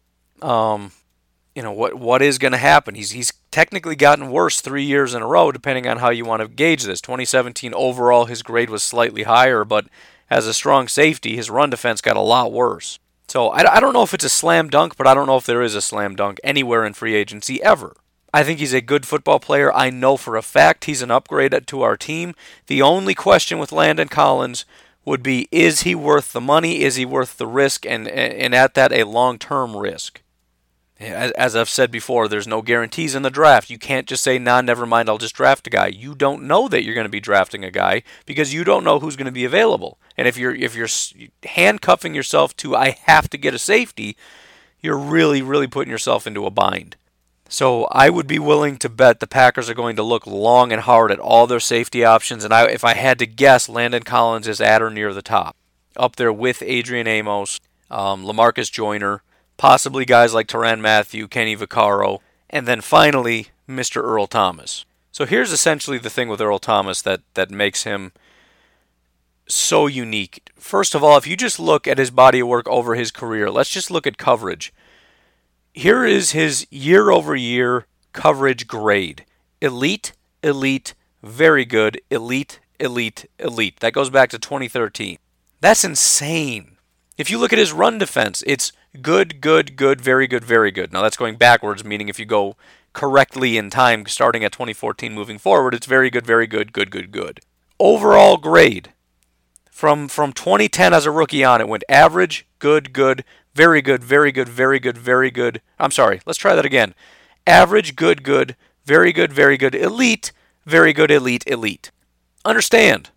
What is going to happen? He's technically gotten worse 3 years in a row, depending on how you want to gauge this. 2017 overall, his grade was slightly higher, but as a strong safety, his run defense got a lot worse. So I don't know if it's a slam dunk, but I don't know if there is a slam dunk anywhere in free agency ever. I think he's a good football player. I know for a fact he's an upgrade to our team. The only question with Landon Collins would be, is he worth the money? Is he worth the risk? And at that, a long-term risk. As I've said before, there's no guarantees in the draft. You can't just say, nah, never mind, I'll just draft a guy. You don't know that you're going to be drafting a guy because you don't know who's going to be available. And if you're handcuffing yourself to, I have to get a safety, you're really, really putting yourself into a bind. So I would be willing to bet the Packers are going to look long and hard at all their safety options. And if I had to guess, Landon Collins is at or near the top. Up there with Adrian Amos, LaMarcus Joyner, possibly guys like Tyrann Mathieu, Kenny Vaccaro, and then finally, Mr. Earl Thomas. So here's essentially the thing with Earl Thomas that makes him so unique. First of all, if you just look at his body of work over his career, let's just look at coverage. Here is his year-over-year coverage grade. Elite, elite, very good, elite, elite, elite. That goes back to 2013. That's insane. If you look at his run defense, it's good, good, good, very good, very good. Now that's going backwards, meaning if you go correctly in time, starting at 2014 moving forward, it's very good, good, good, good, good. Overall grade, from 2010 as a rookie on, it went average, good, good, very good, very good, very good, very good. I'm sorry, let's try that again. Average, good, good, very good, elite, very good, elite, elite. Understand.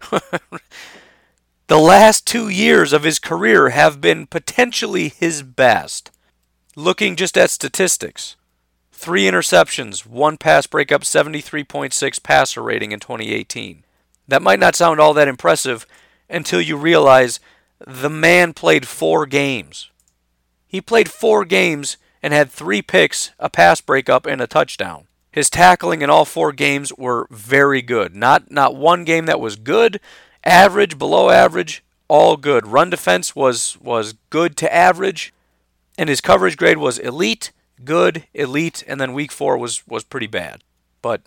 The last 2 years of his career have been potentially his best. Looking just at statistics. 3 interceptions, 1 pass breakup, 73.6 passer rating in 2018. That might not sound all that impressive until you realize the man played 4 games. He played 4 games and had 3 picks, a pass breakup, and a touchdown. His tackling in all 4 games were very good. Not one game that was good. Average, below average, all good. Run defense was good to average, and his coverage grade was elite, good, elite, and then week 4 was pretty bad. But,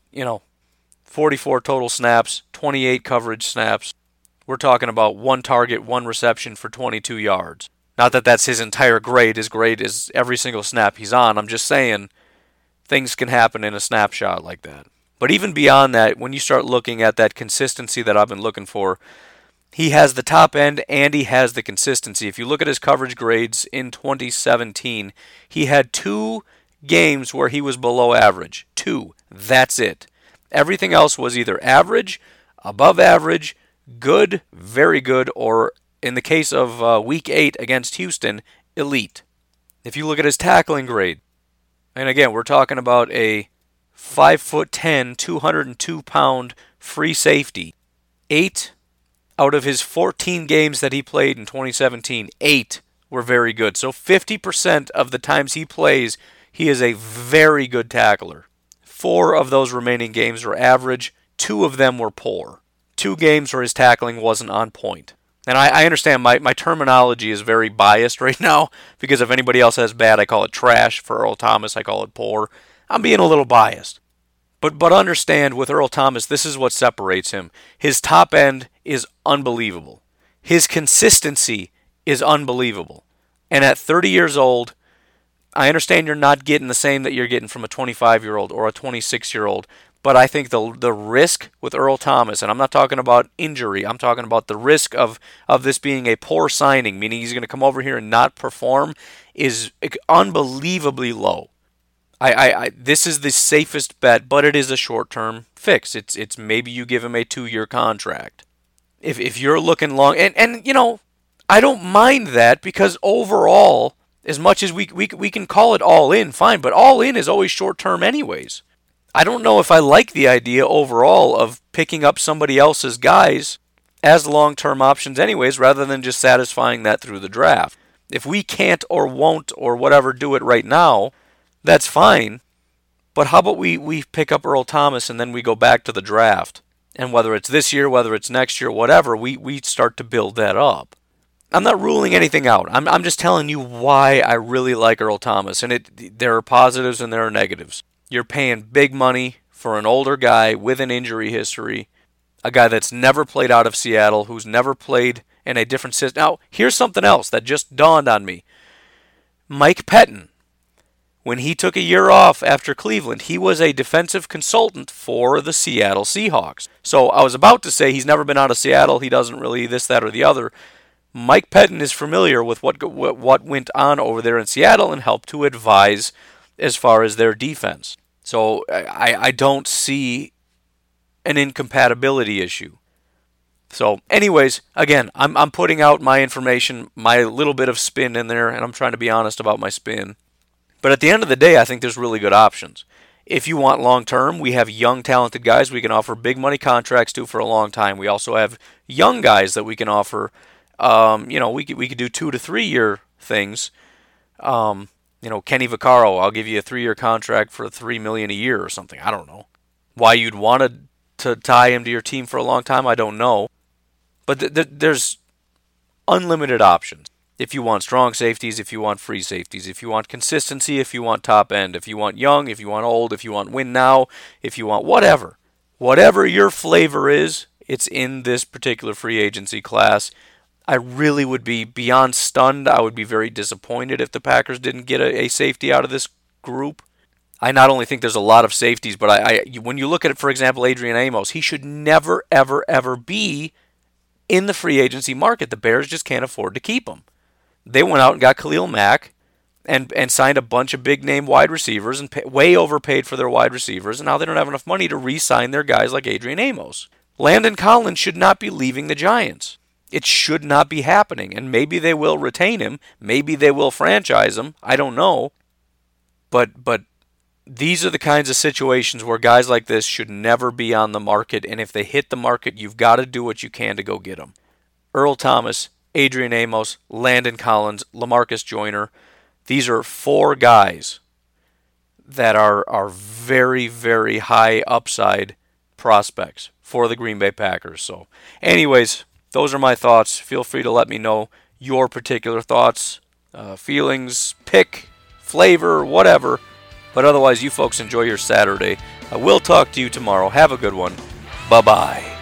44 total snaps, 28 coverage snaps. We're talking about 1 target, 1 reception for 22 yards. Not that that's his entire grade. His grade is every single snap he's on. I'm just saying things can happen in a snapshot like that. But even beyond that, when you start looking at that consistency that I've been looking for, he has the top end and he has the consistency. If you look at his coverage grades in 2017, he had 2 games where he was below average. 2. That's it. Everything else was either average, above average, good, very good, or in the case of Week 8 against Houston, elite. If you look at his tackling grade, and again, we're talking about a 5'10", 202-pound free safety. 8 out of his 14 games that he played in 2017, 8 were very good. So 50% of the times he plays, he is a very good tackler. 4 of those remaining games were average. 2 of them were poor. 2 games where his tackling wasn't on point. And I understand my terminology is very biased right now because if anybody else has bad, I call it trash. For Earl Thomas, I call it poor. I'm being a little biased. But understand, with Earl Thomas, this is what separates him. His top end is unbelievable. His consistency is unbelievable. And at 30 years old, I understand you're not getting the same that you're getting from a 25-year-old or a 26-year-old, but I think the risk with Earl Thomas, and I'm not talking about injury, I'm talking about the risk of this being a poor signing, meaning he's going to come over here and not perform, is unbelievably low. This is the safest bet, but it is a short-term fix. It's maybe you give him a 2-year contract. If you're looking long, and I don't mind that, because overall, as much as we can call it all in, fine, but all in is always short-term anyways. I don't know if I like the idea overall of picking up somebody else's guys as long-term options anyways, rather than just satisfying that through the draft. If we can't or won't or whatever do it right now, that's fine. But how about we pick up Earl Thomas and then we go back to the draft? And whether it's this year, whether it's next year, whatever, we start to build that up. I'm not ruling anything out. I'm just telling you why I really like Earl Thomas. And there are positives and there are negatives. You're paying big money for an older guy with an injury history, a guy that's never played out of Seattle, who's never played in a different system. Now, here's something else that just dawned on me. Mike Pettin, when he took a year off after Cleveland, he was a defensive consultant for the Seattle Seahawks. So I was about to say he's never been out of Seattle, he doesn't really this, that, or the other. Mike Pettin is familiar with what went on over there in Seattle and helped to advise as far as their defense. So I don't see an incompatibility issue. So anyways, again, I'm putting out my information, my little bit of spin in there, and I'm trying to be honest about my spin. But at the end of the day, I think there's really good options. If you want long-term, we have young, talented guys we can offer big money contracts to for a long time. We also have young guys that we can offer, we could do 2 to 3 year things. Kenny Vaccaro, I'll give you a 3-year contract for $3 million a year or something. I don't know. Why you'd want to tie him to your team for a long time, I don't know. But there's unlimited options. If you want strong safeties, if you want free safeties, if you want consistency, if you want top end, if you want young, if you want old, if you want win now, if you want whatever. Whatever your flavor is, it's in this particular free agency class. I really would be beyond stunned. I would be very disappointed if the Packers didn't get a safety out of this group. I not only think there's a lot of safeties, but when you look at it, for example, Adrian Amos, he should never, ever, ever be in the free agency market. The Bears just can't afford to keep him. They went out and got Khalil Mack and signed a bunch of big-name wide receivers and way overpaid for their wide receivers, and now they don't have enough money to re-sign their guys like Adrian Amos. Landon Collins should not be leaving the Giants. It should not be happening, and maybe they will retain him. Maybe they will franchise him. I don't know. But these are the kinds of situations where guys like this should never be on the market, and if they hit the market, you've got to do what you can to go get them. Earl Thomas, Adrian Amos, Landon Collins, LaMarcus Joyner. These are 4 guys that are very, very high upside prospects for the Green Bay Packers. So, anyways, those are my thoughts. Feel free to let me know your particular thoughts, feelings, pick, flavor, whatever. But otherwise, you folks enjoy your Saturday. I will talk to you tomorrow. Have a good one. Bye-bye.